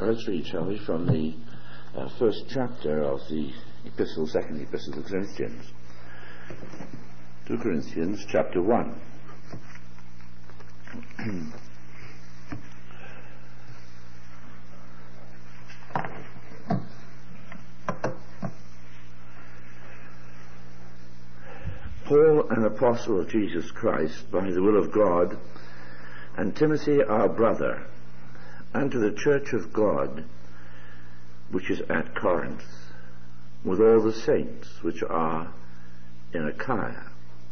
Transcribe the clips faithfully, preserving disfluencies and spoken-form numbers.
Let's read, shall we, from the uh, first chapter of the epistle, second epistle to Corinthians. two Corinthians chapter one. Paul, an apostle of Jesus Christ, by the will of God, and Timothy, our brother, and to the church of God, which is at Corinth, with all the saints which are in Achaia.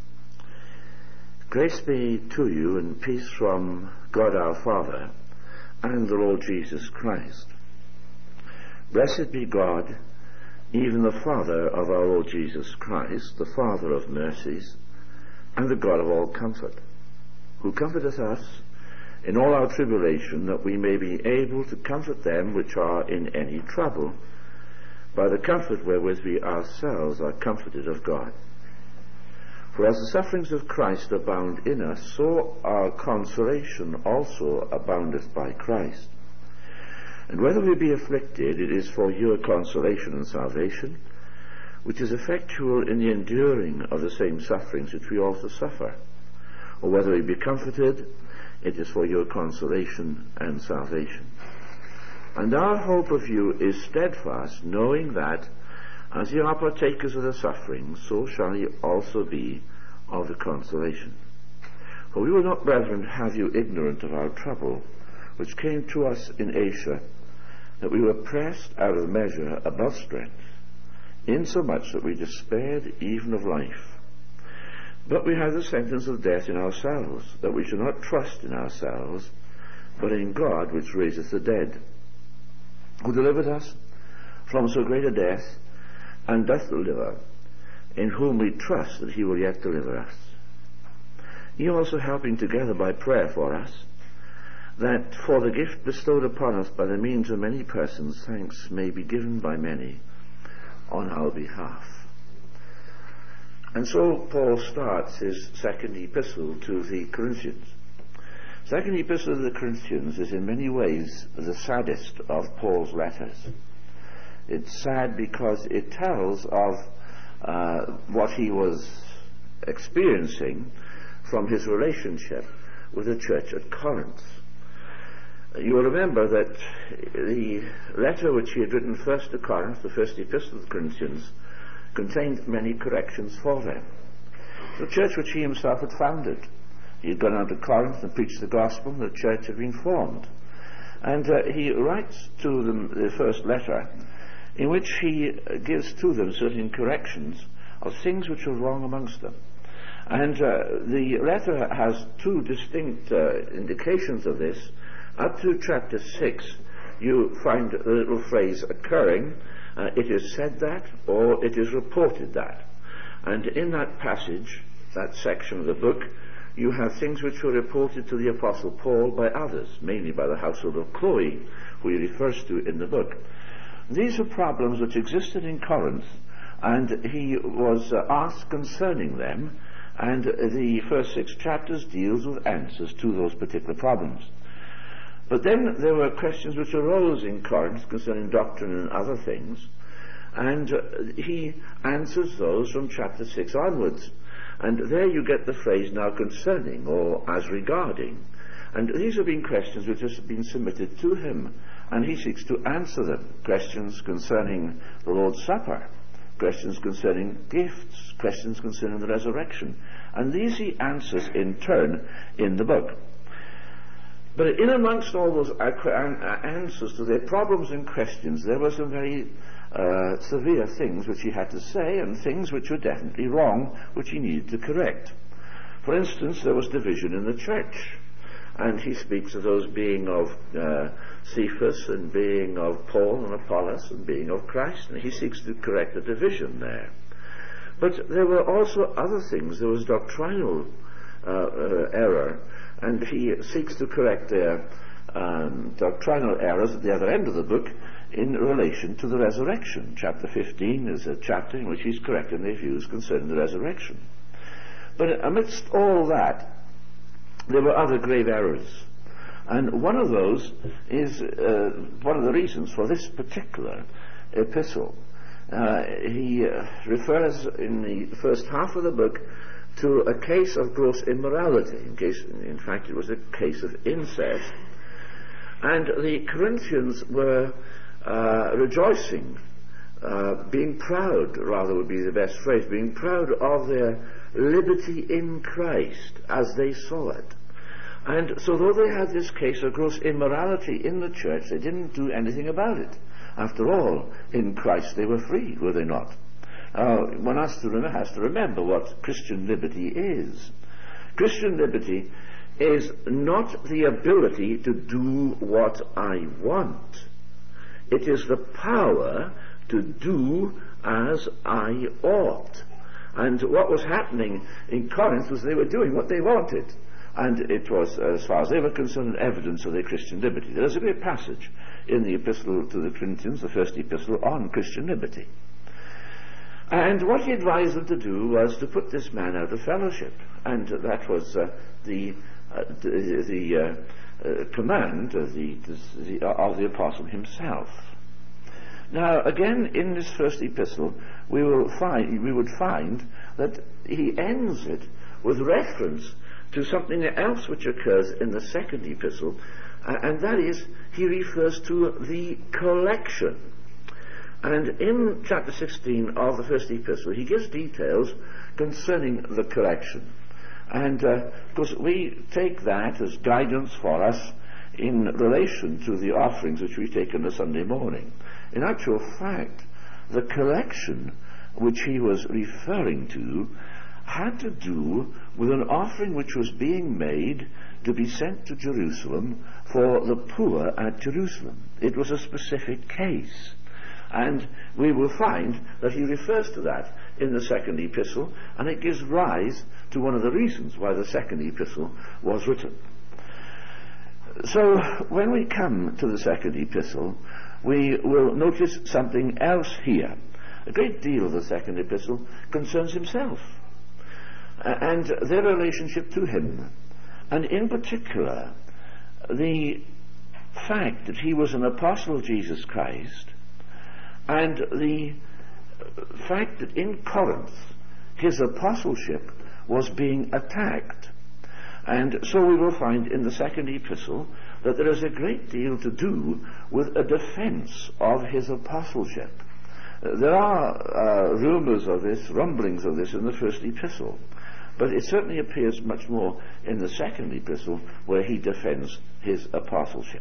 Grace be to you and peace from God our Father and the Lord Jesus Christ. Blessed be God, even the Father of our Lord Jesus Christ, the Father of mercies, and the God of all comfort, who comforteth us in all our tribulation, that we may be able to comfort them which are in any trouble, by the comfort wherewith we ourselves are comforted of God. For as the sufferings of Christ abound in us, so our consolation also aboundeth by Christ. And whether we be afflicted, it is for your consolation and salvation, which is effectual in the enduring of the same sufferings which we also suffer. Or whether we be comforted, it is for your consolation and salvation. And our hope of you is steadfast, knowing that, as ye are partakers of the sufferings, so shall ye also be of the consolation. For we will not, brethren, have you ignorant of our trouble, which came to us in Asia, that we were pressed out of measure above strength, insomuch that we despaired even of life. But we have the sentence of death in ourselves, that we should not trust in ourselves, but in God which raiseth the dead, who delivered us from so great a death, and doth deliver, in whom we trust that he will yet deliver us. Ye also helping together by prayer for us, that for the gift bestowed upon us by the means of many persons, thanks may be given by many on our behalf. And so Paul starts his second epistle to the Corinthians. Second epistle to the Corinthians is in many ways the saddest of Paul's letters. It's sad because it tells of uh, what he was experiencing from his relationship with the church at Corinth. You will remember that the letter which he had written first to Corinth, the first epistle to the Corinthians, contained many corrections for them. The church which he himself had founded. He had gone out to Corinth and preached the gospel, and the church had been formed. And uh, he writes to them the first letter, in which he uh, gives to them certain corrections of things which were wrong amongst them. And uh, the letter has two distinct uh, indications of this. Up to chapter six, you find the little phrase occurring, uh, it is said that, or it is reported that. And in that passage, that section of the book, you have things which were reported to the Apostle Paul by others, mainly by the household of Chloe, who he refers to in the book. These are problems which existed in Corinth, and he was uh, asked concerning them, and the first six chapters deals with answers to those particular problems. But then there were questions which arose in Corinth concerning doctrine and other things, and uh, he answers those from chapter six onwards. And there you get the phrase now concerning, or as regarding. And these have been questions which have been submitted to him, and he seeks to answer them. Questions concerning the Lord's Supper, questions concerning gifts, questions concerning the resurrection. And these he answers in turn in the book. But in amongst all those answers to their problems and questions, there were some very uh, severe things which he had to say, and things which were definitely wrong, which he needed to correct. For instance, there was division in the church, and he speaks of those being of uh, Cephas, and being of Paul and Apollos, and being of Christ, and he seeks to correct the division there. But there were also other things. There was doctrinal uh, uh, error, and he seeks to correct their um, doctrinal errors at the other end of the book in relation to the resurrection. Chapter fifteen is a chapter in which he's correcting their views concerning the resurrection. But amidst all that, there were other grave errors. And one of those is uh, one of the reasons for this particular epistle. Uh, he uh, refers in the first half of the book to a case of gross immorality. In, case, in fact, it was a case of incest. And the Corinthians were uh, rejoicing, uh, being proud, rather would be the best phrase, being proud of their liberty in Christ as they saw it. And so though they had this case of gross immorality in the church, they didn't do anything about it. After all, in Christ they were free, were they not? Uh, one has to, rem- has to remember what Christian liberty is. Christian liberty is not the ability to do what I want. It is the power to do as I ought. And what was happening in Corinth was they were doing what they wanted. And it was, as far as they were concerned, evidence of their Christian liberty. There is a great passage in the epistle to the Corinthians, the first epistle, on Christian liberty. And what he advised them to do was to put this man out of fellowship. And that was uh, the, uh, the, the uh, uh, command of the, the, of the apostle himself. Now, again, in this first epistle, we will find, we would find that he ends it with reference to something else which occurs in the second epistle, uh, and that is, he refers to the collection. And in chapter sixteen of the first epistle, he gives details concerning the collection. And, uh, of course, we take that as guidance for us in relation to the offerings which we take on a Sunday morning. In actual fact, the collection which he was referring to had to do with an offering which was being made to be sent to Jerusalem for the poor at Jerusalem. It was a specific case. And we will find that he refers to that in the second epistle, and it gives rise to one of the reasons why the second epistle was written. So when we come to the second epistle, we will notice something else here. A great deal of the second epistle concerns himself uh, and their relationship to him, and in particular the fact that he was an apostle of Jesus Christ, and the fact that in Corinth his apostleship was being attacked. And so we will find in the second epistle that there is a great deal to do with a defense of his apostleship. Uh, there are uh, rumors of this, rumblings of this in the first epistle, but it certainly appears much more in the second epistle, where he defends his apostleship.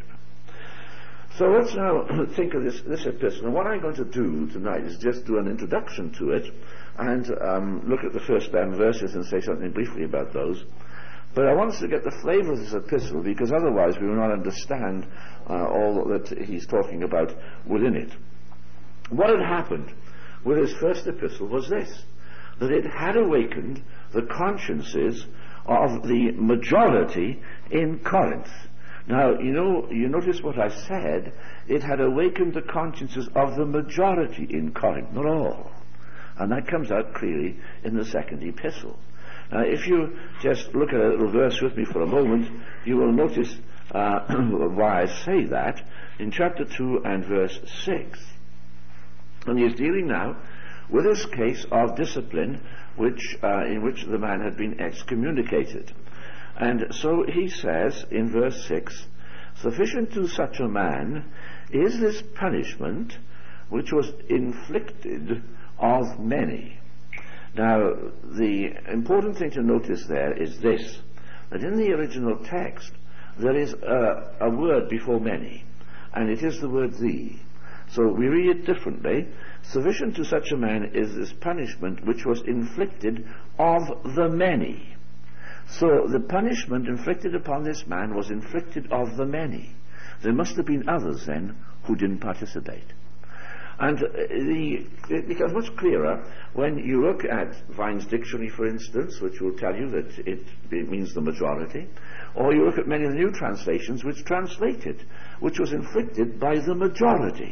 So let's now think of this, this epistle. And what I'm going to do tonight is just do an introduction to it and um, look at the first ten verses and say something briefly about those. But I want us to get the flavour of this epistle, because otherwise we will not understand uh, all that he's talking about within it. What had happened with his first epistle was this, that it had awakened the consciences of the majority in Corinth. Now, you know, you notice what I said, it had awakened the consciences of the majority in Corinth, not all. And that comes out clearly in the second epistle. Now, if you just look at a little verse with me for a moment, you will notice uh, why I say that in chapter two and verse six. And he is dealing now with this case of discipline which, uh, in which the man had been excommunicated. And so he says in verse six, "Sufficient to such a man is this punishment which was inflicted of many." Now, the important thing to notice there is this, that in the original text there is a, a word before many, and it is the word "thee." So we read it differently. Sufficient to such a man is this punishment which was inflicted of the many. So the punishment inflicted upon this man was inflicted of the many. There must have been others then who didn't participate. And uh, the, it becomes much clearer when you look at Vine's dictionary, for instance, which will tell you that it, it means the majority, or you look at many of the new translations which translate it, which was inflicted by the majority.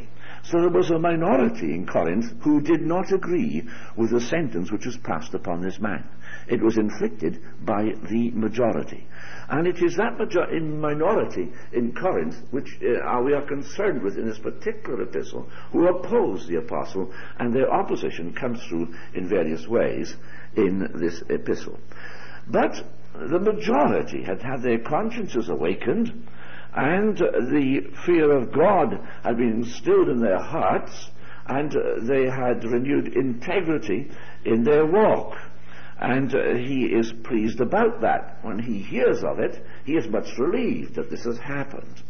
So there was a minority in Corinth who did not agree with the sentence which was passed upon this man. It was inflicted by the majority. And it is that major- in minority in Corinth which uh, we are concerned with in this particular epistle, who oppose the apostle, and their opposition comes through in various ways in this epistle. But the majority had had their consciences awakened, and uh, the fear of God had been instilled in their hearts, and uh, they had renewed integrity in their walk. And uh, he is pleased about that. When he hears of it, he is much relieved that this has happened.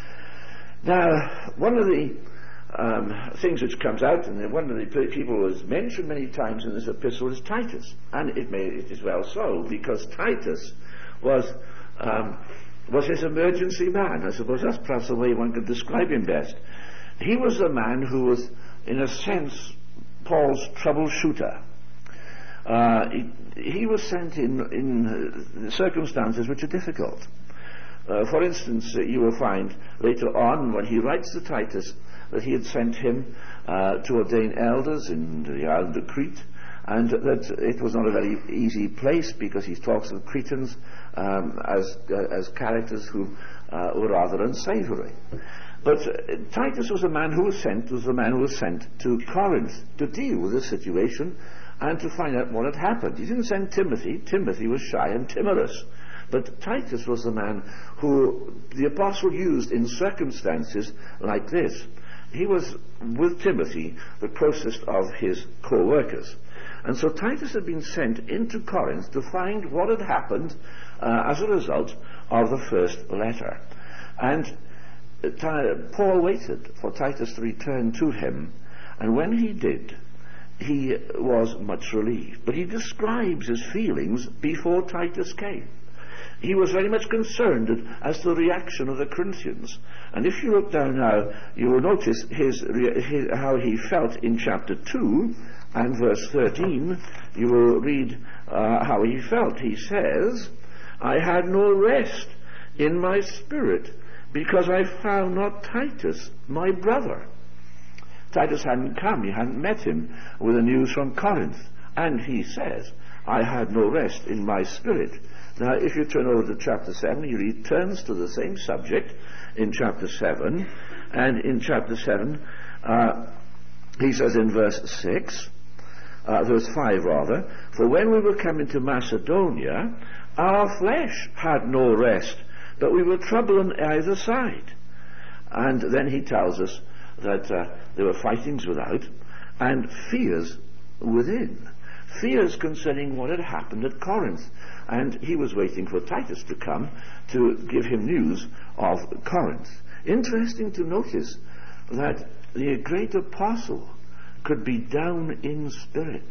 Now, one of the um, things which comes out, and one of the people who is mentioned many times in this epistle, is Titus. And it, may, it is well so, because Titus was... Um, was his emergency man. I suppose that's perhaps the way one could describe him best. He was the man who was, in a sense, Paul's troubleshooter. Uh, he, he was sent in, in uh, circumstances which are difficult. Uh, for instance, uh, you will find later on, when he writes to Titus, that he had sent him uh, to ordain elders in the island of Crete, and that it was not a very easy place, because he talks of Cretans um, as uh, as characters who uh, were rather unsavory. But uh, Titus was a man who was sent was a man who was sent to Corinth to deal with the situation and to find out what had happened. He didn't send Timothy. Timothy was shy and timorous. But Titus was the man who the apostle used in circumstances like this. He was, with Timothy, the closest of his co-workers. And so Titus had been sent into Corinth to find what had happened uh, as a result of the first letter. And uh, Paul waited for Titus to return to him, and when he did, he was much relieved. But he describes his feelings before Titus came. He was very much concerned as to the reaction of the Corinthians. And if you look down now, you will notice his, his, how he felt in chapter two and verse thirteen. You will read uh, how he felt. He says, I had no rest in my spirit because I found not Titus, my brother. Titus hadn't come. He hadn't met him with the news from Corinth. And he says, I had no rest in my spirit. Now, if you turn over to chapter seven, he returns to the same subject in chapter seven. And in chapter seven, uh, he says in verse six, uh, verse five rather, for when we were coming to Macedonia, our flesh had no rest, but we were troubled on either side. And then he tells us that uh, there were fightings without and fears within. Fears concerning what had happened at Corinth. And he was waiting for Titus to come to give him news of Corinth. Interesting to notice that the great apostle could be down in spirit.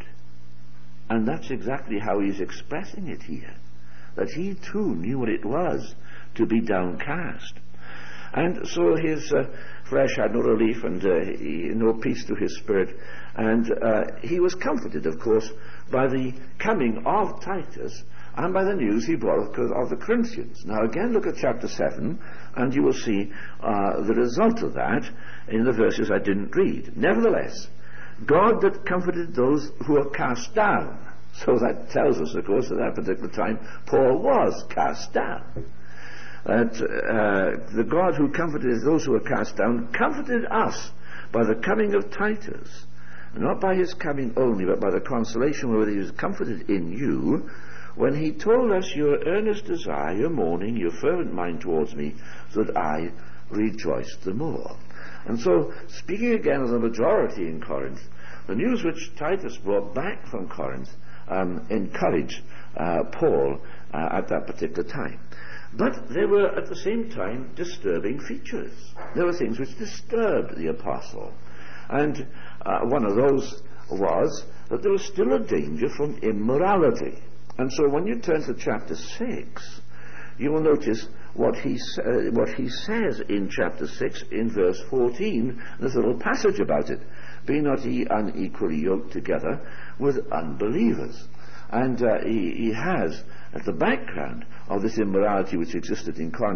And that's exactly how he's expressing it here. That he too knew what it was to be downcast. And so his uh, flesh had no relief and uh, he, no peace to his spirit. And uh, he was comforted, of course, by the coming of Titus and by the news he brought of the Corinthians. Now again, look at chapter seven, and you will see uh, the result of that in the verses I didn't read. Nevertheless, God that comforted those who are cast down. So that tells us, of course, at that particular time, Paul was cast down. That uh, the God who comforted those who were cast down comforted us by the coming of Titus. Not by his coming only, but by the consolation wherewith he was comforted in you, when he told us your earnest desire, your mourning, your fervent mind towards me, so that I rejoiced the more. And so, speaking again of the majority in Corinth, the news which Titus brought back from Corinth um, encouraged uh, Paul uh, at that particular time. But there were at the same time disturbing features. There were things which disturbed the apostle. And uh, one of those was that there was still a danger from immorality. And so when you turn to chapter six, you will notice what he, uh, what he says in chapter six in verse fourteen. There's a little passage about it. Be not ye unequally yoked together with unbelievers. And uh, he, he has, at the background of this immorality which existed in Corinth,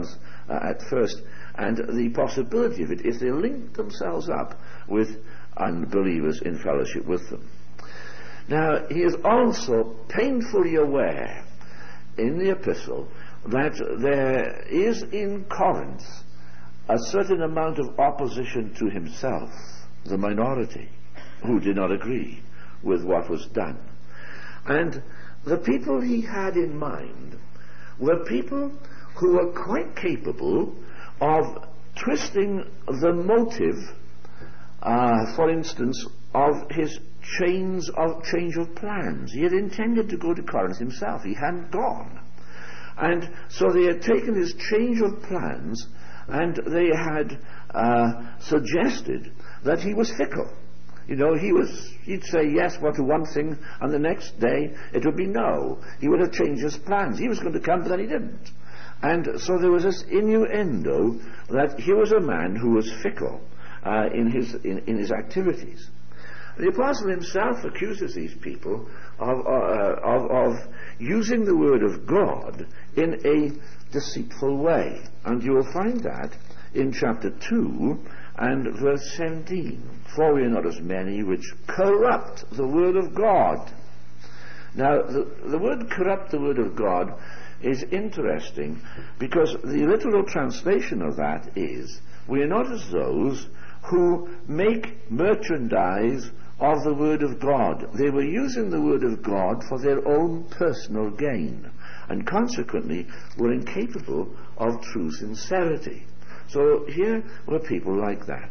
uh, at first, and the possibility of it if they link themselves up with unbelievers in fellowship with them. Now, he is also painfully aware in the epistle that there is in Corinth a certain amount of opposition to himself, the minority, who did not agree with what was done. And the people he had in mind were people who were quite capable of twisting the motive, uh, for instance, of his change of, change of plans. He had intended to go to Corinth himself. He hadn't gone. And so they had taken his change of plans and they had uh, suggested that he was fickle. You know, he was, he'd say yes well, to one thing, and the next day it would be no. He would have changed his plans. He was going to come, but then he didn't. And so there was this innuendo that he was a man who was fickle uh, in his in, in his activities. The apostle himself accuses these people of, uh, of, of using the word of God in a deceitful way. And you will find that in chapter two and verse seventeen. For we are not as many which corrupt the word of God. Now, the, the word corrupt the word of God is interesting because the literal translation of that is, we are not as those who make merchandise of the word of God. They were using the word of God for their own personal gain, and consequently were incapable of true sincerity. So here were people like that.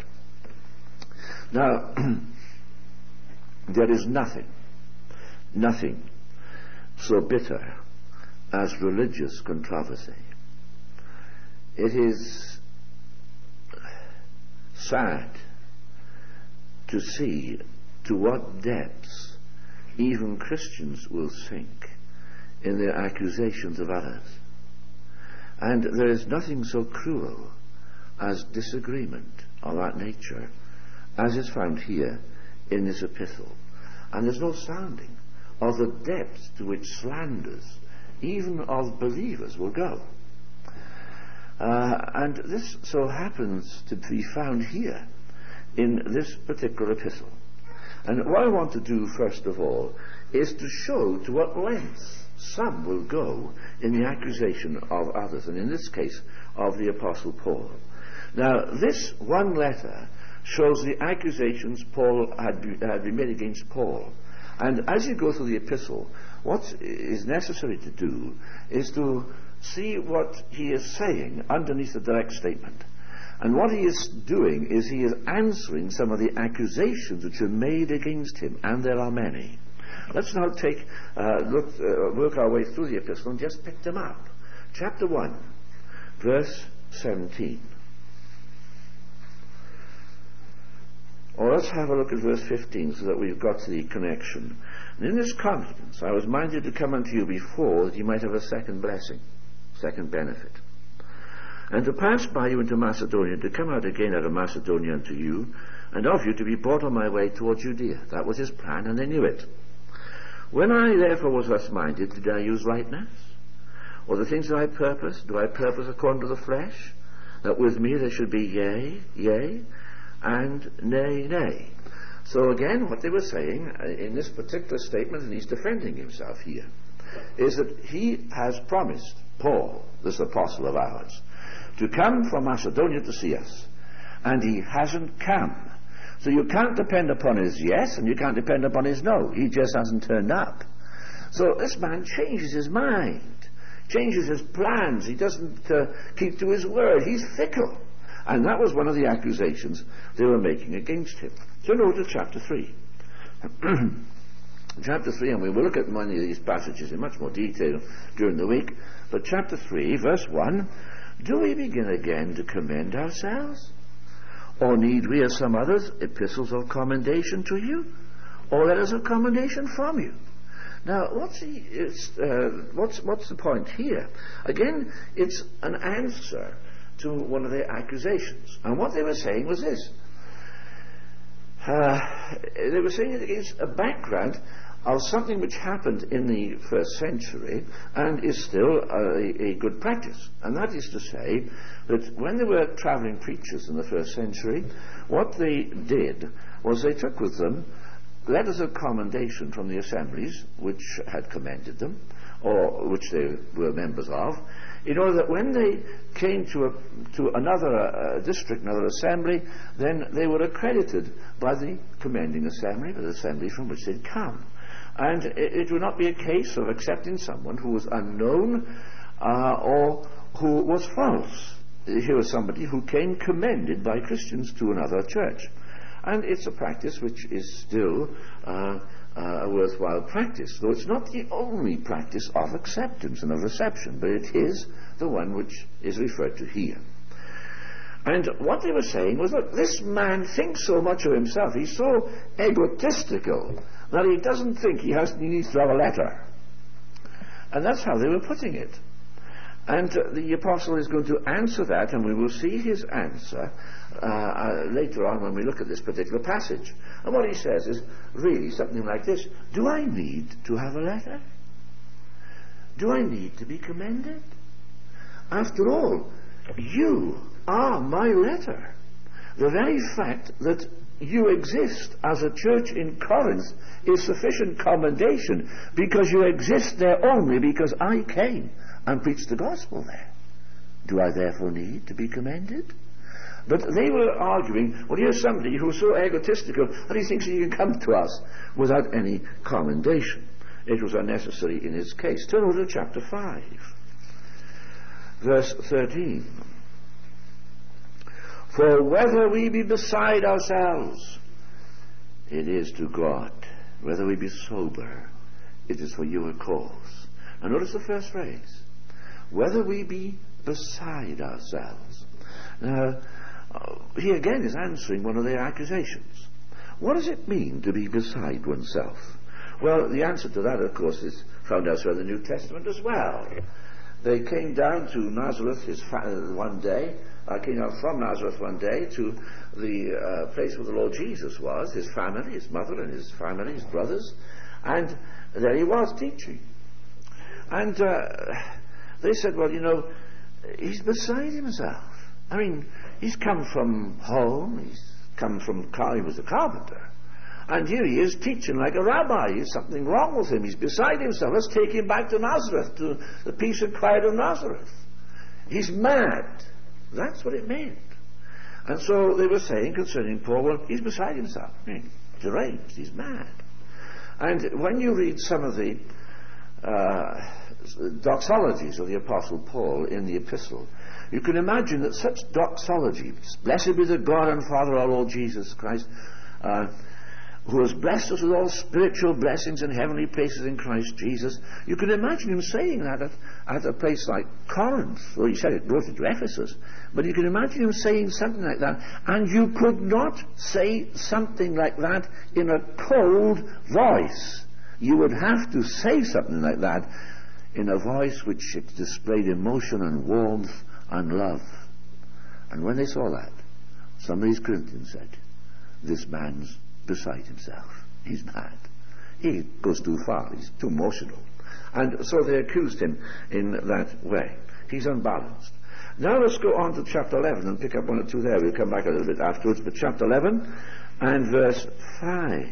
Now, there is nothing, nothing so bitter as religious controversy. It is sad to see to what depths even Christians will sink in their accusations of others. And there is nothing so cruel as disagreement of that nature as is found here in this epistle. And there's no sounding of the depths to which slanders, even of believers, will go. Uh, and this so happens to be found here in this particular epistle. And what I want to do, first of all, is to show to what lengths some will go in the accusation of others, and in this case, of the Apostle Paul. Now, this one letter shows the accusations Paul had, be, had been made against Paul. And as you go through the epistle, what is necessary to do is to see what he is saying underneath the direct statement. And what he is doing is he is answering some of the accusations which are made against him, and there are many. Let's now take, uh, look, uh, work our way through the epistle and just pick them up. Chapter one, verse seventeen. Or let's have a look at verse fifteen so that we've got the connection. And in this confidence I was minded to come unto you before, that you might have a second blessing, second benefit, and to pass by you into Macedonia, to come out again out of Macedonia unto you, and of you to be brought on my way toward Judea. That was his plan, and they knew it. When I therefore was thus minded, did I use lightness? Or the things that I purpose, do I purpose according to the flesh, that with me there should be yea, yea, and nay, nay? So again, what they were saying uh, in this particular statement, and he's defending himself here, is that he has promised Paul, this apostle of ours, to come from Macedonia to see us, and he hasn't come. So you can't depend upon his yes, and you can't depend upon his no. He just hasn't turned up. So this man changes his mind, changes his plans. He doesn't uh, keep to his word. He's fickle. And that was one of the accusations they were making against him. Turn over to chapter three. Chapter three, and we will look at many of these passages in much more detail during the week. But chapter three, verse one, do we begin again to commend ourselves? Or need we, as some others, epistles of commendation to you, or letters of commendation from you? Now, what's the, it's, uh, what's, what's the point here? Again, it's an answer to one of their accusations. And what they were saying was this. Uh, they were saying it against a background of something which happened in the first century and is still a, a good practice. And that is to say that when there were travelling preachers in the first century, what they did was they took with them letters of commendation from the assemblies which had commended them, or which they were members of, in order that when they came to a, to another uh, district, another assembly, then they were accredited by the commending assembly, the assembly from which they'd come. And it, it would not be a case of accepting someone who was unknown uh, or who was false. Here was somebody who came commended by Christians to another church. And it's a practice which is still uh, uh, a worthwhile practice, though it's not the only practice of acceptance and of reception, but it is the one which is referred to here. And what they were saying was, look, this man thinks so much of himself, he's so egotistical, that he doesn't think he, has, he needs to have a letter. And that's how they were putting it. And uh, the apostle is going to answer that, and we will see his answer uh, uh, later on when we look at this particular passage. And what he says is really something like this: do I need to have a letter? Do I need to be commended? After all, you are my letter. The very fact that you exist as a church in Corinth is sufficient commendation, because you exist there only because I came and preached the gospel there. Do I therefore need to be commended? But they were arguing, well, here's somebody who's so egotistical that he thinks he can come to us without any commendation. It was unnecessary in his case. Turn over to chapter five, verse thirteen. For whether we be beside ourselves, it is to God. Whether we be sober, it is for your cause. And notice the first phrase: whether we be beside ourselves. Now, uh, he again is answering one of their accusations. What does it mean to be beside oneself? Well, the answer to that, of course, is found elsewhere in the New Testament as well. They came down to Nazareth his fa- uh, one day, uh, came down from Nazareth one day to the uh, place where the Lord Jesus was, his family, his mother and his family, his brothers, and there he was teaching. And uh, they said, well, you know, he's beside himself. I mean, he's come from home, he's come from, car- he was a carpenter, and here he is teaching like a rabbi. There's something wrong with him. He's beside himself. Let's take him back to Nazareth, to the peace and quiet of Nazareth. He's mad. That's what it meant. And so they were saying concerning Paul, well, he's beside himself. I mean, deranged, he's mad. And when you read some of the uh, doxologies of the Apostle Paul in the epistle, you can imagine that such doxology, blessed be the God and Father of our Lord Jesus Christ, uh, who has blessed us with all spiritual blessings in heavenly places in Christ Jesus. You can imagine him saying that at, at a place like Corinth. Well, he said it brought it to Ephesus, but you can imagine him saying something like that, and you could not say something like that in a cold voice. You would have to say something like that in a voice which displayed emotion and warmth and love. And when they saw that, some of these Corinthians said, this man's beside himself. He's mad. He goes too far. He's too emotional. And so they accused him in that way. He's unbalanced. Now let's go on to chapter eleven and pick up one or two there. We'll come back a little bit afterwards. But chapter eleven and verse five.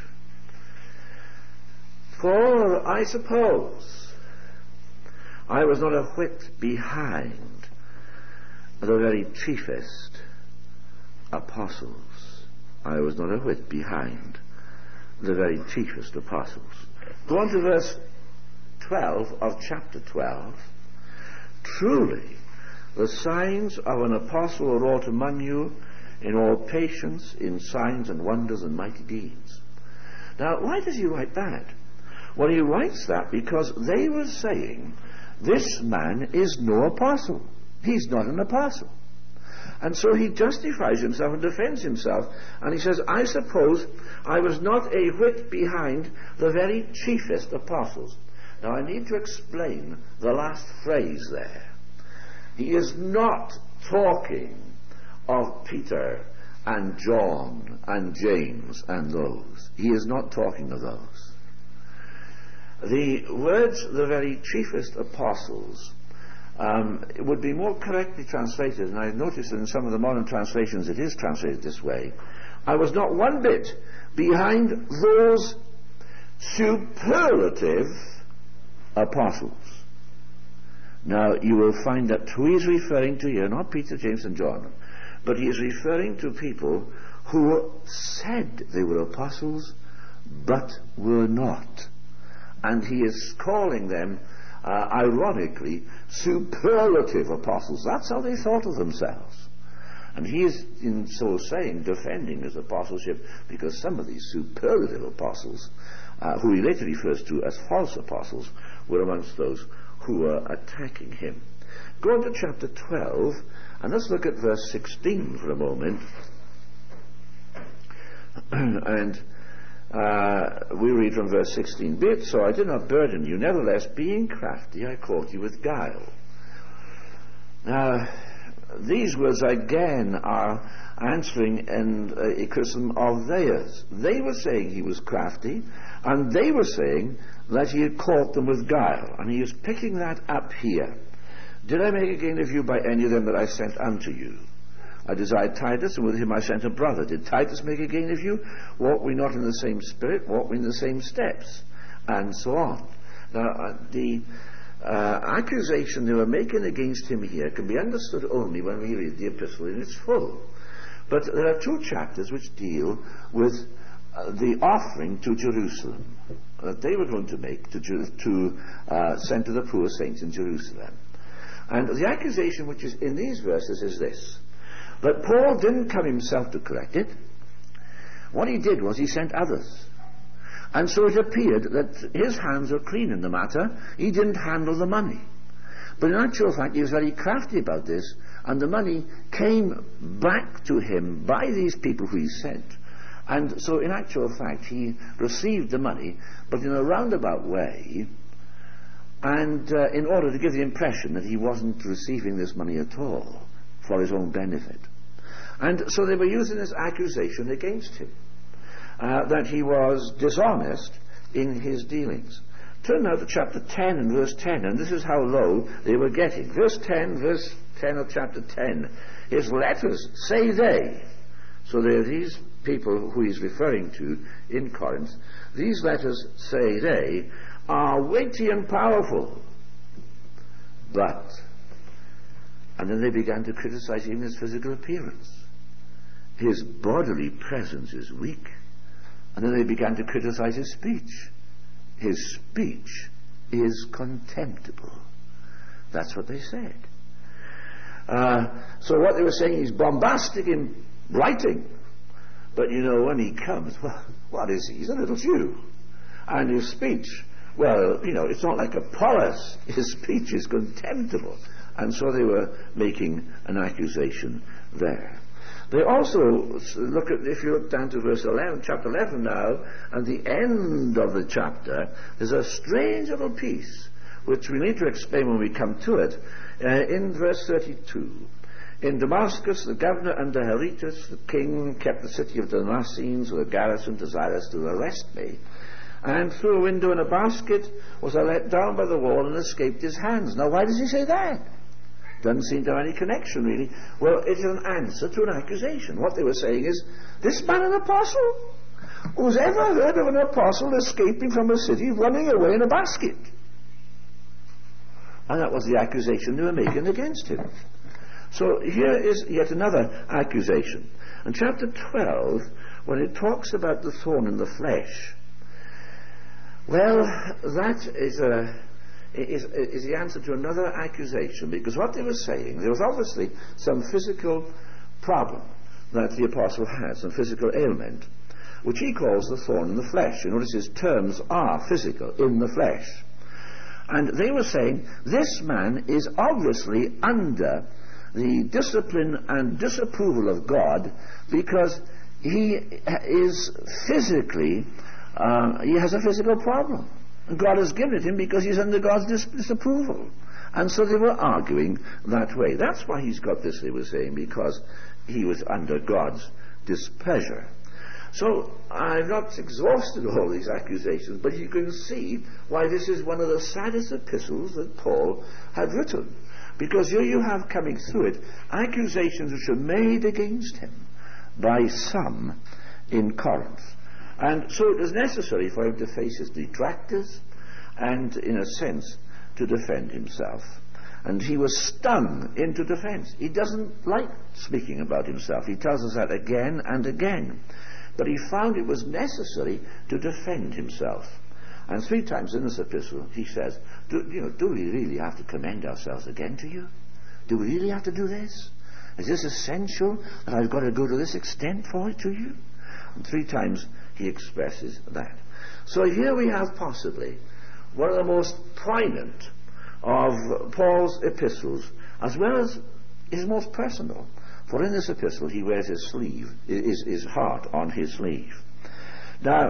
For I suppose I was not a whit behind the very chiefest apostles. I was not a whit behind the very chiefest apostles. Go on to verse twelve of chapter twelve. Truly, the signs of an apostle are wrought among you in all patience, in signs and wonders and mighty deeds. Now, why does he write that? Well, he writes that because they were saying, this man is no apostle. He's not an apostle. And so he justifies himself and defends himself, and he says, I suppose I was not a whit behind the very chiefest apostles. Now I need to explain the last phrase there. He is not talking of Peter and John and James and those. He is not talking of those. the words, the very chiefest apostles, um, would be more correctly translated, and I've noticed that in some of the modern translations it is translated this way. I was not one bit behind those superlative apostles. Now, you will find that who he's referring to here, not Peter, James, and John, but he is referring to people who said they were apostles, but were not. And he is calling them, uh, ironically, superlative apostles. That's how they thought of themselves. And he is, in so saying, defending his apostleship, because some of these superlative apostles, uh, who he later refers to as false apostles, were amongst those who were attacking him. Go on to chapter twelve, and let's look at verse sixteen for a moment. and uh, we read from verse sixteen, "Be it so, I did not burden you, nevertheless, being crafty, I caught you with guile." Now, these words again are answering in a criticism of theirs. They were saying he was crafty, and they were saying that he had caught them with guile, and he is picking that up here. "Did I make a gain of you by any of them that I sent unto you? I desired Titus, and with him I sent a brother. Did Titus make a gain of you? Walk we not in the same spirit? Walk we in the same steps?" And so on. Now, uh, the uh, accusation they were making against him here can be understood only when we read the epistle in its full. But there are two chapters which deal with uh, the offering to Jerusalem that they were going to make to, to uh, send to the poor saints in Jerusalem. And the accusation which is in these verses is this: but Paul didn't come himself to correct it. What he did was he sent others. And so it appeared that his hands were clean in the matter. He didn't handle the money. But in actual fact, he was very crafty about this, and the money came back to him by these people who he sent. And so in actual fact, he received the money, but in a roundabout way, and uh, in order to give the impression that he wasn't receiving this money at all for his own benefit. And so they were using this accusation against him, uh, that he was dishonest in his dealings. Turn now to chapter ten and verse ten, and this is how low they were getting. Verse ten, verse ten of chapter ten. "His letters," say they. So there are these people who he's referring to in Corinth. "These letters," say they, "are weighty and powerful, but..." And then they began to criticize even his physical appearance. "His bodily presence is weak." And then they began to criticize his speech. "His speech is contemptible." That's what they said. Uh, so what they were saying, he's bombastic in writing, but you know, when he comes, well, what is he? He's a little Jew. And his speech, well, you know, it's not like Apollos. His speech is contemptible. And so they were making an accusation there. They also look at, if you look down to verse eleven, chapter eleven now, and the end of the chapter, there's a strange little piece which we need to explain when we come to it. Uh, in verse thirty-two, "In Damascus the governor under Aretas, the king, kept the city of Damascenes with a garrison, desirous to arrest me. And through a window in a basket was I let down by the wall and escaped his hands." Now, why does he say that? Doesn't seem to have any connection, really. Well, it is an answer to an accusation. What they were saying is, this man an apostle? Who's ever heard of an apostle escaping from a city, running away in a basket? And that was the accusation they were making against him. So here is yet another accusation. In chapter twelve, when it talks about the thorn in the flesh, well, that is a... Is, is the answer to another accusation, because what they were saying, there was obviously some physical problem that the apostle had, some physical ailment, which he calls the thorn in the flesh. You notice his terms are physical, in the flesh. And they were saying, this man is obviously under the discipline and disapproval of God, because he is physically, uh, he has a physical problem. And God has given it him because he's under God's dis- disapproval. And so they were arguing that way. That's why he's got this, they were saying, because he was under God's displeasure. So I've not exhausted all these accusations, but you can see why this is one of the saddest epistles that Paul had written. Because here you have coming through it accusations which are made against him by some in Corinth. And so it was necessary for him to face his detractors and, in a sense, to defend himself. And he was stung into defense. He doesn't like speaking about himself. He tells us that again and again. But he found it was necessary to defend himself. And three times in this epistle he says, do, you know, do we really have to commend ourselves again to you? Do we really have to do this? Is this essential that I've got to go to this extent for it to you? And three times he expresses that. So here we have possibly one of the most poignant of Paul's epistles, as well as his most personal. For in this epistle he wears his sleeve, his, his heart on his sleeve. Now,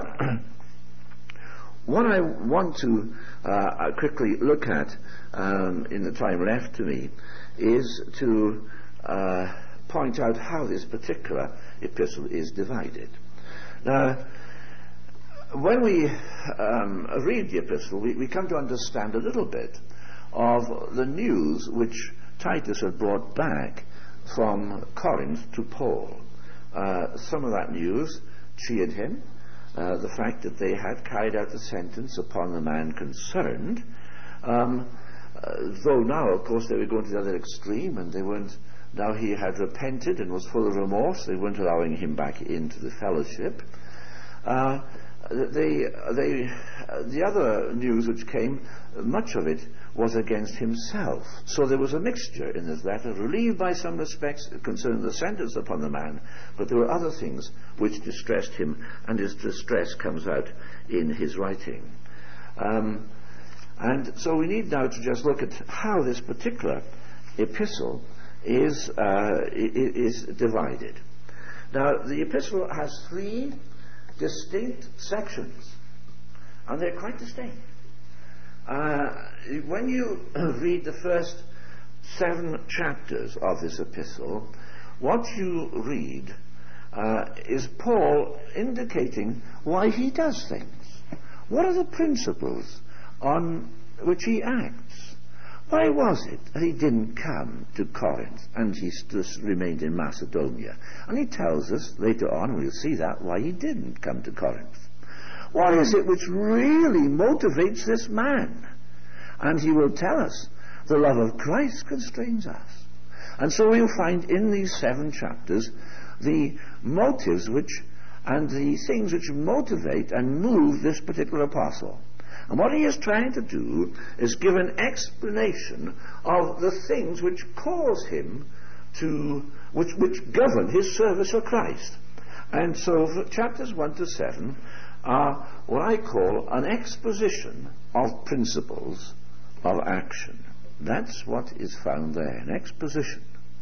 what I want to uh, quickly look at um, in the time left to me is to uh, point out how this particular epistle is divided. Now, when we um, read the epistle, we, we come to understand a little bit of the news which Titus had brought back from Corinth to Paul. Uh, some of that news cheered him. Uh, the fact that they had carried out the sentence upon the man concerned, um, uh, though now, of course, they were going to the other extreme, and they weren't. Now he had repented and was full of remorse. They weren't allowing him back into the fellowship. Uh, they, they, uh, the other news which came, much of it was against himself. So there was a mixture in this letter, relieved by some respects concerning the sentence upon the man, but there were other things which distressed him, and his distress comes out in his writing. Um, and so we need now to just look at how this particular epistle is, uh, is divided. Now, the epistle has three distinct sections, and they're quite distinct. Uh, when you read the first seven chapters of this epistle, what you read uh, is Paul indicating why he does things. What are the principles on which he acts? Why was it that he didn't come to Corinth and he just remained in Macedonia? And he tells us later on, and we'll see that, why he didn't come to Corinth. What is it which really motivates this man? And he will tell us the love of Christ constrains us. And so we'll find in these seven chapters the motives which and the things which motivate and move this particular apostle. And what he is trying to do is give an explanation of the things which cause him to, which, which govern his service for Christ. And so chapters one to seven are what I call an exposition of principles of action. That's what is found there, an exposition.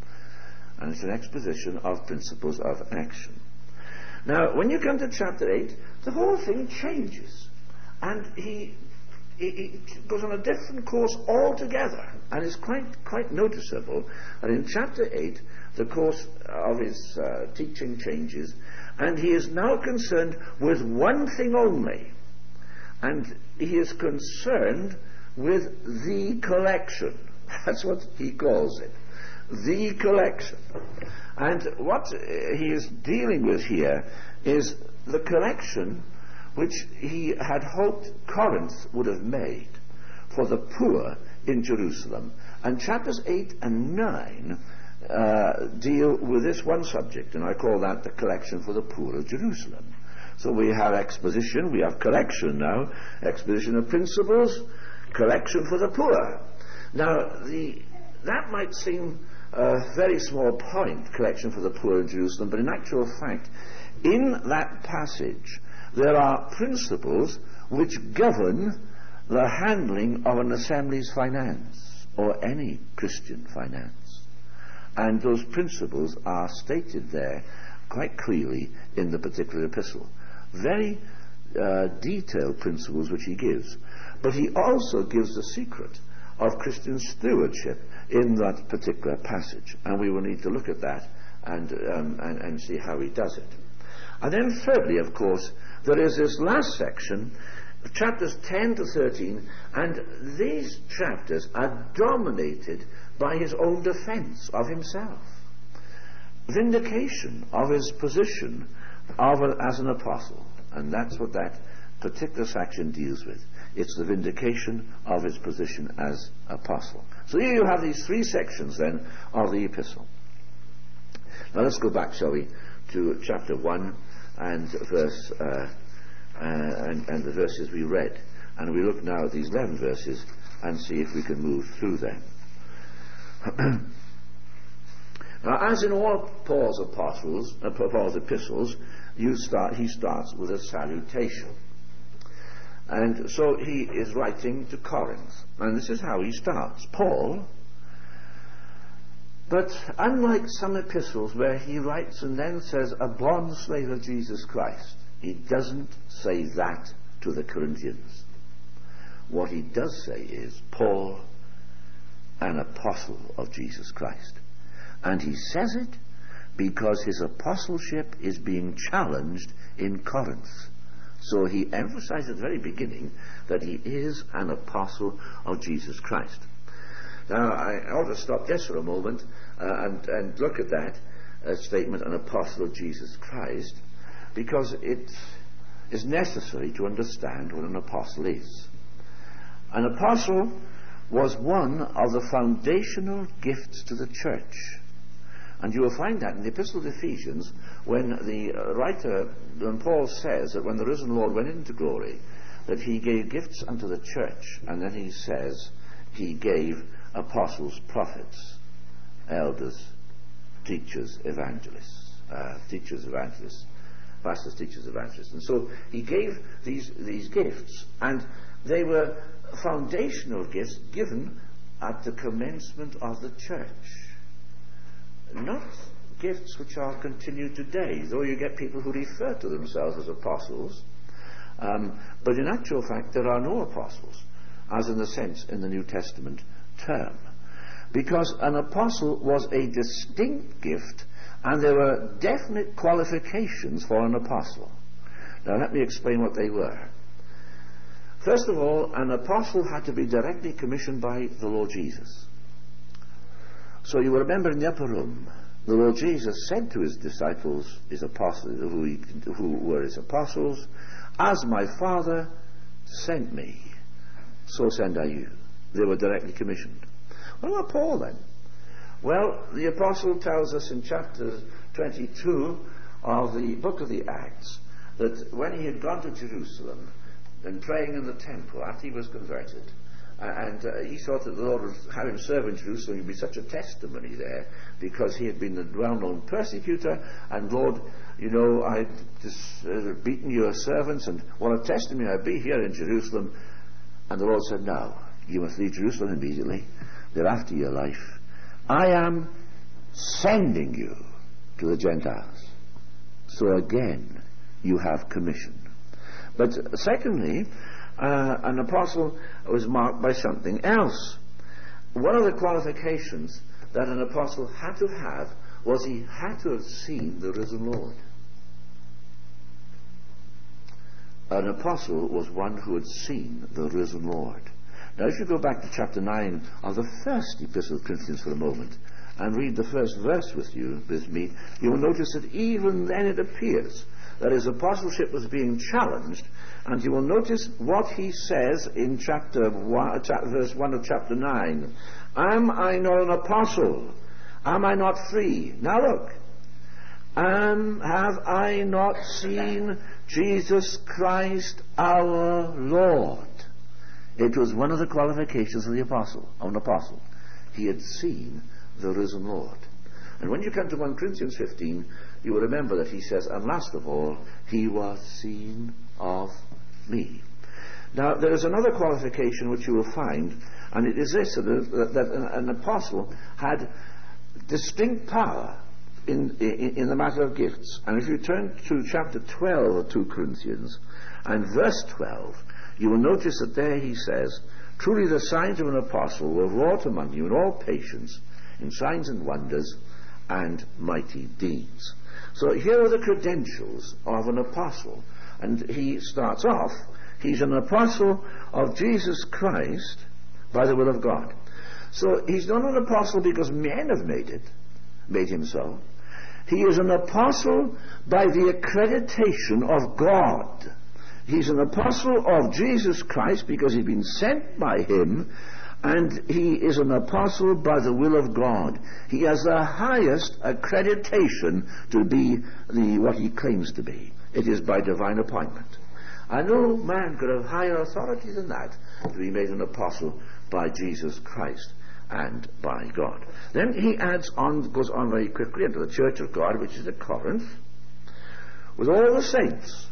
And it's an exposition of principles of action. Now, when you come to chapter eight, the whole thing changes. And he, he, he goes on a different course altogether. And it's quite, quite noticeable that in chapter eight, the course of his uh, teaching changes, and he is now concerned with one thing only. And he is concerned with the collection. That's what he calls it. The collection. And what he is dealing with here is the collection which he had hoped Corinth would have made for the poor in Jerusalem. And chapters eight and nine uh, deal with this one subject, and I call that the collection for the poor of Jerusalem. So we have exposition, we have collection now, exposition of principles, collection for the poor. Now, the, that might seem a very small point, collection for the poor in Jerusalem, but in actual fact, in that passage, there are principles which govern the handling of an assembly's finance, or any Christian finance. And those principles are stated there quite clearly in the particular epistle. Very uh, detailed principles which he gives. But he also gives the secret of Christian stewardship in that particular passage. And we will need to look at that and, um, and, and see how he does it. And then thirdly, of course, there is this last section, chapters ten to thirteen, and these chapters are dominated by his own defense of himself. Vindication of his position of a, as an apostle. And that's what that particular section deals with. It's the vindication of his position as apostle. So here you have these three sections then of the epistle. Now let's go back, shall we, to chapter one and verse uh, uh, and, and the verses we read. And we look now at these eleven verses and see if we can move through them. Now, as in all Paul's apostles, uh, Paul's epistles, you start. He starts with a salutation, and so he is writing to Corinth, and this is how he starts: Paul. But unlike some epistles where he writes and then says, "A bond slave of Jesus Christ," he doesn't say that to the Corinthians. What he does say is, "Paul, an apostle of Jesus Christ." And he says it because his apostleship is being challenged in Corinth. So he emphasized at the very beginning that he is an apostle of Jesus Christ. Now, I ought to stop just for a moment uh, and, and look at that uh, statement, an apostle of Jesus Christ, because it is necessary to understand what an apostle is. An apostle was one of the foundational gifts to the church. And you will find that in the Epistle of Ephesians, when the uh, writer, when Paul says that when the risen Lord went into glory, that he gave gifts unto the church, and then he says he gave apostles, prophets, elders, teachers, evangelists, uh, teachers, evangelists, pastors, teachers, evangelists. And so he gave these, these gifts, and they were foundational gifts given at the commencement of the church. Not gifts which are continued today, though you get people who refer to themselves as apostles, um, but in actual fact there are no apostles, as in the sense in the New Testament term, because an apostle was a distinct gift and there were definite qualifications for an apostle. Now let me explain what they were. First of all, an apostle had to be directly commissioned by the Lord Jesus. So you will remember in the upper room, the Lord Jesus said to his disciples, his apostles, who, he, who were his apostles, "As my Father sent me, so send I you." They were directly commissioned. What about Paul then? Well, the apostle tells us in chapter twenty-two of the book of the Acts that when he had gone to Jerusalem and praying in the temple after he was converted, Uh, and uh, he thought that the Lord would have him serve in Jerusalem. He'd be such a testimony there because he had been a well-known persecutor, and Lord, you know, I've just, uh, beaten your servants, and what a testimony I'd be here in Jerusalem. And the Lord said, "No, you must leave Jerusalem immediately. They're after your life. I am sending you to the Gentiles." So again, you have commission. But secondly, Uh, an apostle was marked by something else. One of the qualifications that an apostle had to have was he had to have seen the risen Lord. An apostle was one who had seen the risen Lord. Now if you go back to chapter nine of the first epistle of Corinthians for a moment and read the first verse with you, with me, you will notice that even then it appears that his apostleship was being challenged, and you will notice what he says in chapter one, chapter, verse one of chapter nine. "Am I not an apostle? Am I not free?" Now look. "Am, have I not seen Jesus Christ our Lord?" It was one of the qualifications of the apostle, of an apostle. He had seen the risen Lord. And when you come to First Corinthians fifteen, you will remember that he says, "And last of all, he was seen of me." Now, there is another qualification which you will find, and it is this, that, that an, an apostle had distinct power in, in, in the matter of gifts. And if you turn to chapter twelve of Second Corinthians, and verse twelve, you will notice that there he says, "Truly the signs of an apostle were wrought among you in all patience, in signs and wonders, and mighty deeds. So here are the credentials of an apostle. And he starts off, he's an apostle of Jesus Christ by the will of God. So he's not an apostle because men have made it, made him so. He is an apostle by the accreditation of God. He's an apostle of Jesus Christ because he's been sent by him, and he is an apostle by the will of God. He has the highest accreditation to be the what he claims to be. It is by divine appointment. And no man could have higher authority than that, to be made an apostle by Jesus Christ and by God. Then he adds on, goes on very quickly into the church of God, which is at Corinth, with all the saints.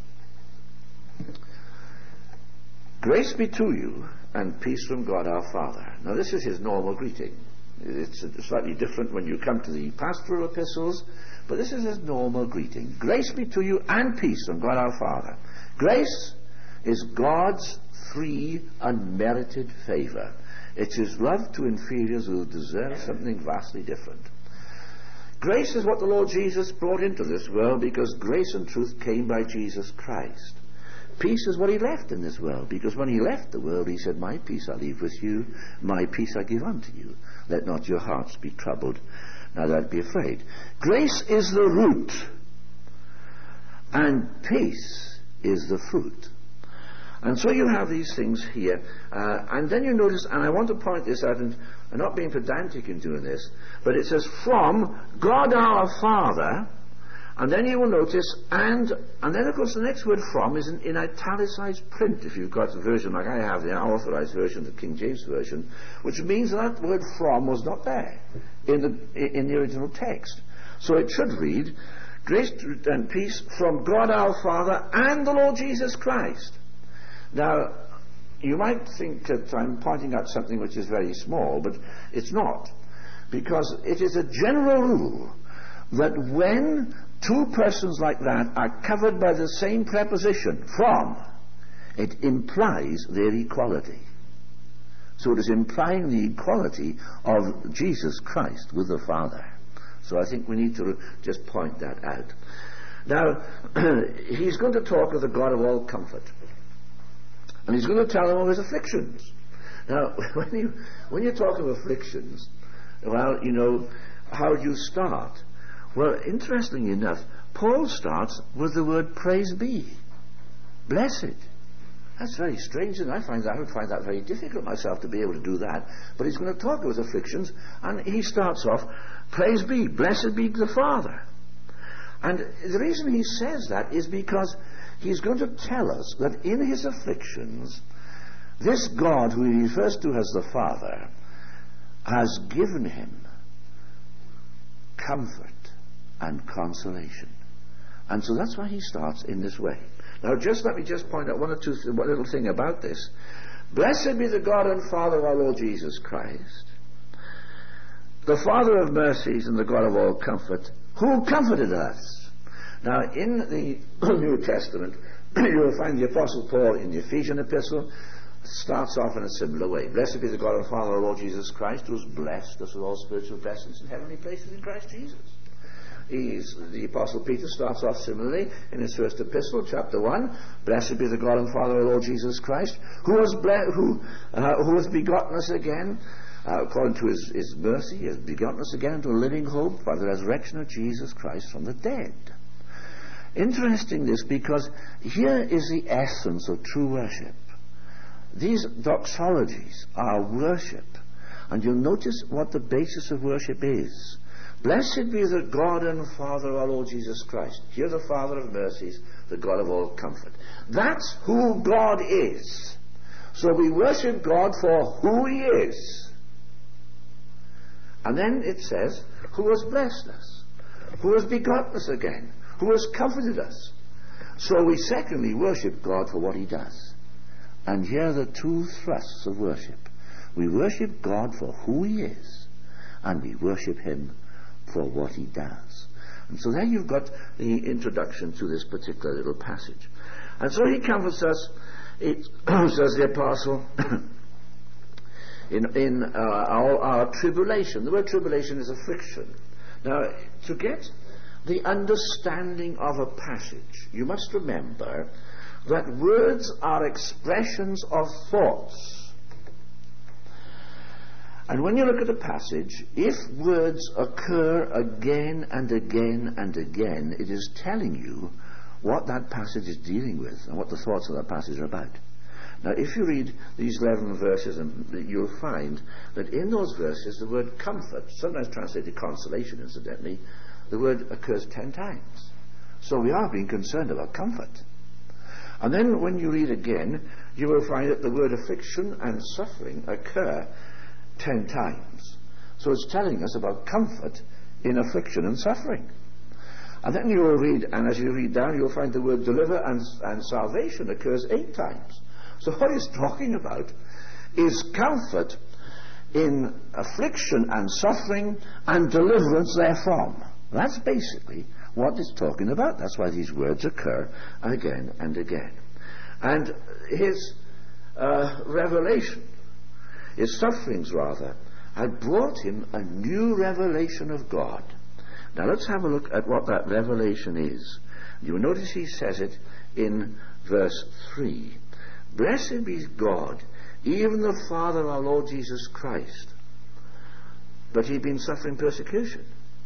Grace be to you and peace from God our Father. Now this is his normal greeting. It's slightly different when you come to the pastoral epistles, but this is his normal greeting. Grace be to you and peace from God our Father. Grace is God's free, unmerited favor. It's his love to inferiors who deserve something vastly different. Grace is what the Lord Jesus brought into this world, because grace and truth came by Jesus Christ. Peace is what he left in this world, because when he left the world he said, my peace I leave with you, my peace I give unto you. Let not your hearts be troubled, neither be afraid. Grace is the root, and peace is the fruit. And so you have these things here, uh, and then you notice, and I want to point this out, and I'm not being pedantic in doing this, but it says, from God our Father, and then you will notice, and and then of course the next word from is in, in italicized print, if you've got a version like I have, the authorized version, the King James Version, which means that word from was not there in the, in the original text. So it should read, grace and peace from God our Father and the Lord Jesus Christ. Now, you might think that I'm pointing out something which is very small, but it's not, because it is a general rule that when two persons like that are covered by the same preposition, from, it implies their equality. So it is implying the equality of Jesus Christ with the Father. So I think we need to just point that out. Now, he's going to talk of the God of all comfort. And he's going to tell them of his afflictions. Now, when you, when you talk of afflictions, well, you know, how do you start? Well, interestingly enough, Paul starts with the word praise be. Blessed. That's very strange, and I find that I would find that very difficult myself to be able to do that. But he's going to talk of his afflictions, and he starts off, praise be, blessed be the Father. And the reason he says that is because he's going to tell us that in his afflictions, this God who he refers to as the Father has given him comfort and consolation. And so that's why he starts in this way. Now just let me just point out one or two th- one little thing about this. Blessed be the God and Father of our Lord Jesus Christ, the Father of mercies and the God of all comfort, who comforted us. Now in the New Testament you will find the Apostle Paul in the Ephesian epistle starts off in a similar way. Blessed be the God and Father of our Lord Jesus Christ, who has blessed us with all spiritual blessings in heavenly places in Christ Jesus. He's, the Apostle Peter starts off similarly in his first epistle, chapter one. Blessed be the God and Father of our Lord Jesus Christ, who has, ble- who, uh, who has begotten us again, uh, according to his, his mercy, he has begotten us again into a living hope by the resurrection of Jesus Christ from the dead. Interesting this, because here is the essence of true worship. These doxologies are worship, and you'll notice what the basis of worship is. Blessed be the God and Father of our Lord Jesus Christ. Here the Father of mercies, the God of all comfort. That's who God is. So we worship God for who he is. And then it says, who has blessed us, who has begotten us again, who has comforted us. So we secondly worship God for what he does. And here are the two thrusts of worship. We worship God for who he is, and we worship him for what he does. And so there you've got the introduction to this particular little passage. And so he comforts us, it, says the apostle, in, in uh, our, our tribulation. The word tribulation is affliction. Now, to get the understanding of a passage, you must remember that words are expressions of thoughts. And when you look at a passage, if words occur again and again and again, it is telling you what that passage is dealing with and what the thoughts of that passage are about. Now, if you read these eleven verses, and you'll find that in those verses the word comfort, sometimes translated consolation incidentally, the word occurs ten times. So we are being concerned about comfort. And then when you read again, you will find that the word affliction and suffering occur ten times. So it's telling us about comfort in affliction and suffering. And then you will read, and as you read down, you'll find the word deliver and, and salvation occurs eight times. So what he's talking about is comfort in affliction and suffering and deliverance therefrom. That's basically what it's talking about. That's why these words occur again and again. And his uh, revelation, his sufferings rather, had brought him a new revelation of God. Now let's have a look at what that revelation is. You will notice he says it in verse three. Blessed be God, even the Father of our Lord Jesus Christ. But he'd been suffering persecution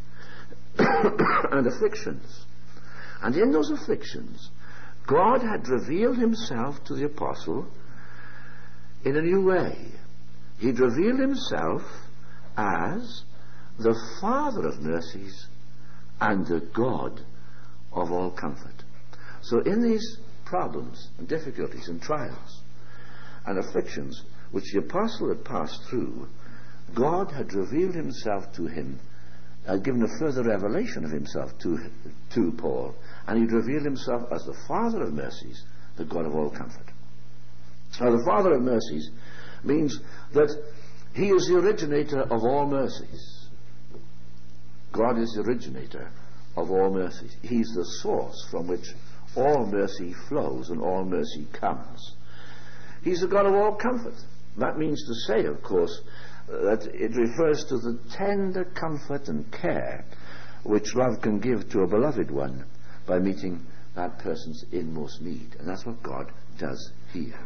and afflictions. And in those afflictions, God had revealed himself to the apostle in a new way. He'd revealed himself as the Father of mercies and the God of all comfort. So in these problems and difficulties and trials and afflictions which the apostle had passed through, God had revealed himself to him, had given a further revelation of himself to, to Paul, and he'd revealed himself as the Father of mercies, the God of all comfort. Now the Father of mercies means that he is the originator of all mercies. God is the originator of all mercies. He's the source from which all mercy flows and all mercy comes. He's the God of all comfort. That means to say, of course, that it refers to the tender comfort and care which love can give to a beloved one by meeting that person's inmost need. And that's what God does here.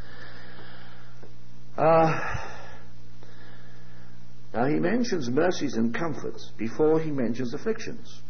Uh, now he mentions mercies and comforts before he mentions afflictions.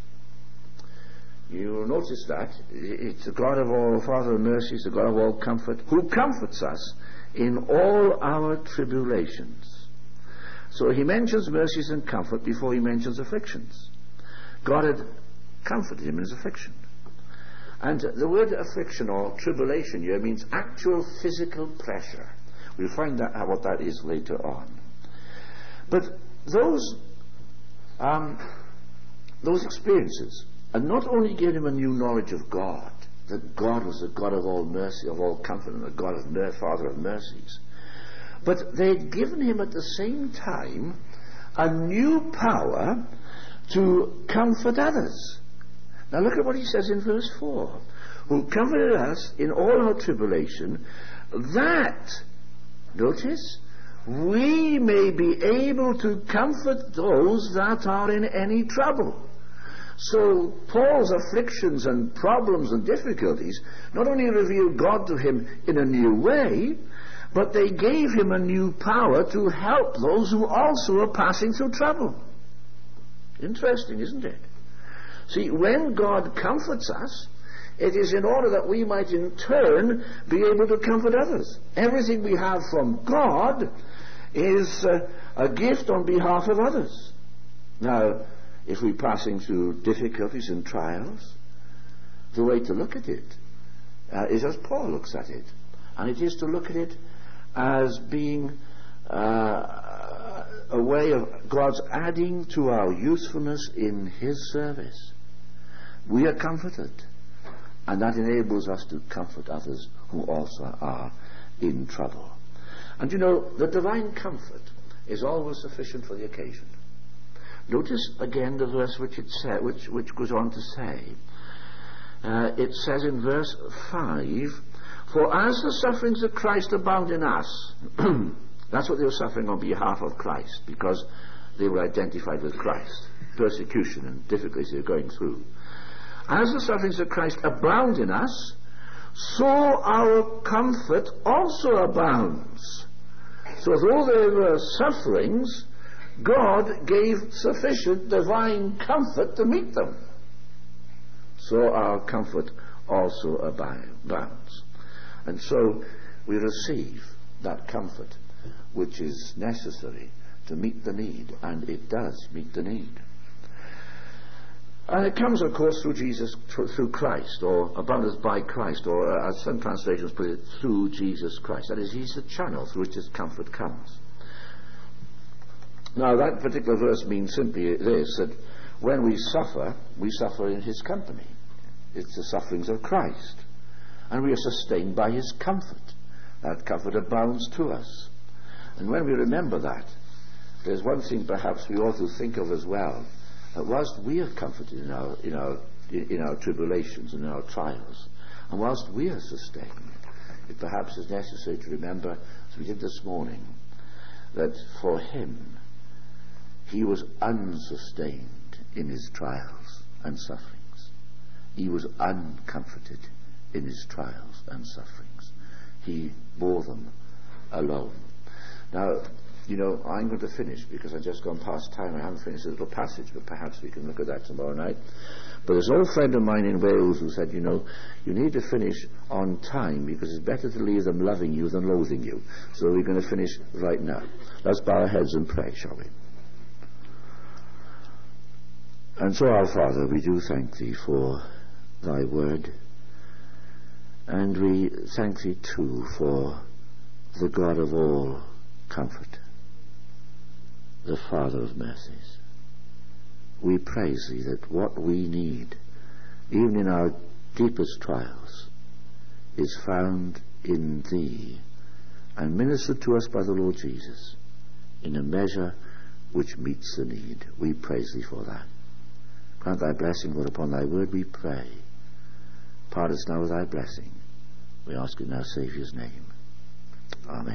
You will notice that it's the God of all, Father of mercies, the God of all comfort, who comforts us in all our tribulations. So he mentions mercies and comfort before he mentions afflictions. God had comforted him in his affliction. And the word affliction or tribulation here means actual physical pressure. We'll find out what that is later on. But those um, those experiences and not only gave him a new knowledge of God, that God was the God of all mercy, of all comfort, and the God of mer- Father of mercies, but they'd given him at the same time a new power to comfort others. Now look at what he says in verse four. Who comforted us in all our tribulation, that, notice, we may be able to comfort those that are in any trouble. So Paul's afflictions and problems and difficulties not only revealed God to him in a new way, but they gave him a new power to help those who also are passing through trouble. Interesting, isn't it? See, when God comforts us, it is in order that we might in turn be able to comfort others. Everything we have from God is uh, a gift on behalf of others. Now, if we're passing through difficulties and trials, the way to look at it uh, is as Paul looks at it. And it is to look at it as being uh, a way of God's adding to our usefulness in his service. We are comforted, and that enables us to comfort others who also are in trouble. And you know, the divine comfort is always sufficient for the occasion. Notice again the verse which it sa- which which goes on to say. Uh, it says in verse five, "For as the sufferings of Christ abound in us," that's what they were suffering on behalf of Christ, because they were identified with Christ. Persecution and difficulties they're going through. As the sufferings of Christ abound in us, so our comfort also abounds. So though there were sufferings, God gave sufficient divine comfort to meet them. So our comfort also abounds. And so we receive that comfort which is necessary to meet the need, and it does meet the need. And it comes, of course, through Jesus, through Christ, or abundance by Christ, or uh, as some translations put it, through Jesus Christ. That is, he's the channel through which this comfort comes. Now, that particular verse means simply this, that when we suffer, we suffer in his company. It's the sufferings of Christ. And we are sustained by his comfort. That comfort abounds to us. And when we remember that, there's one thing perhaps we ought to think of as well, that whilst we are comforted in our, in our, in our tribulations and our trials, and whilst we are sustained, it perhaps is necessary to remember, as we did this morning, that for him, he was unsustained in his trials and sufferings. He was uncomforted in his trials and sufferings. He bore them alone. Now, you know, I'm going to finish because I've just gone past time. I haven't finished a little passage, but perhaps we can look at that tomorrow night. But there's an old friend of mine in Wales who said, you know, you need to finish on time because it's better to leave them loving you than loathing you. So we're going to finish right now. Let's bow our heads and pray, shall we? And so, our Father, we do thank thee for thy word, and we thank thee too for the God of all comfort, the Father of mercies. We praise thee that what we need, even in our deepest trials, is found in thee and ministered to us by the Lord Jesus in a measure which meets the need. We praise thee for that. Grant thy blessing, Lord, upon thy word, we pray. Part us now with thy blessing. We ask in our Saviour's name. Amen.